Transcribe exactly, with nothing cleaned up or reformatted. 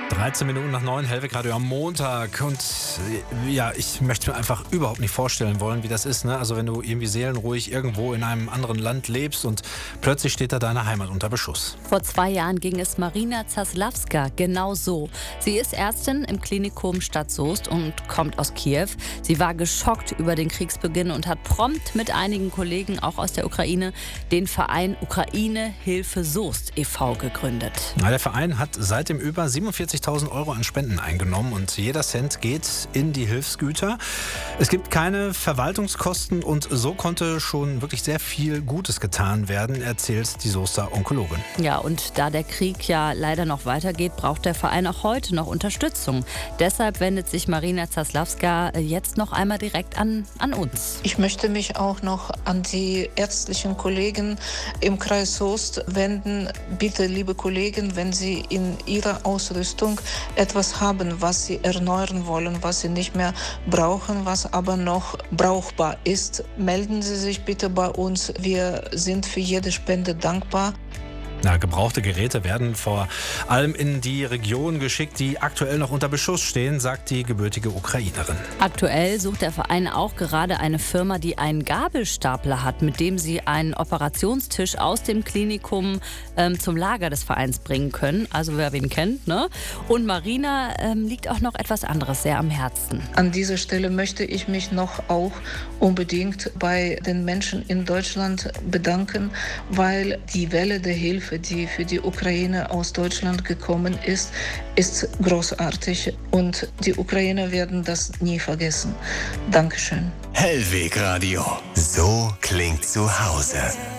dreizehn Minuten nach neun, Hellweg Radio am Montag. Und ja, ich möchte mir einfach überhaupt nicht vorstellen wollen, wie das ist. Ne? Also wenn du irgendwie seelenruhig irgendwo in einem anderen Land lebst und plötzlich steht da deine Heimat unter Beschuss. Vor zwei Jahren ging es Marina Zaslawska genau so. Sie ist Ärztin im Klinikum Stadt Soest und kommt aus Kiew. Sie war geschockt über den Kriegsbeginn und hat prompt mit einigen Kollegen, auch aus der Ukraine, den Verein Ukraine Hilfe Soest e V gegründet. Na, der Verein hat seitdem über siebenundvierzigtausend Euro an Spenden eingenommen und jeder Cent geht in die Hilfsgüter. Es gibt keine Verwaltungskosten und so konnte schon wirklich sehr viel Gutes getan werden, erzählt die Soester Onkologin. Ja, und da der Krieg ja leider noch weitergeht, braucht der Verein auch heute noch Unterstützung. Deshalb wendet sich Marina Zaslawska jetzt noch einmal direkt an, an uns. Ich möchte mich auch noch an die ärztlichen Kollegen im Kreis Soest wenden. Bitte, liebe Kollegen, wenn Sie in Ihrer Ausrüstung etwas haben, was Sie erneuern wollen, was Sie nicht mehr brauchen, was aber noch brauchbar ist, melden Sie sich bitte bei uns. Wir sind für jede Spende dankbar. Na, gebrauchte Geräte werden vor allem in die Regionen geschickt, die aktuell noch unter Beschuss stehen, sagt die gebürtige Ukrainerin. Aktuell sucht der Verein auch gerade eine Firma, die einen Gabelstapler hat, mit dem sie einen Operationstisch aus dem Klinikum ähm, zum Lager des Vereins bringen können. Also wer wen kennt, ne? Und Marina ähm, liegt auch noch etwas anderes sehr am Herzen. An dieser Stelle möchte ich mich noch auch unbedingt bei den Menschen in Deutschland bedanken, weil die Welle der Hilfe, die für die Ukraine aus Deutschland gekommen ist, ist großartig und die Ukrainer werden das nie vergessen. Dankeschön. Hellweg Radio. So klingt zu Hause.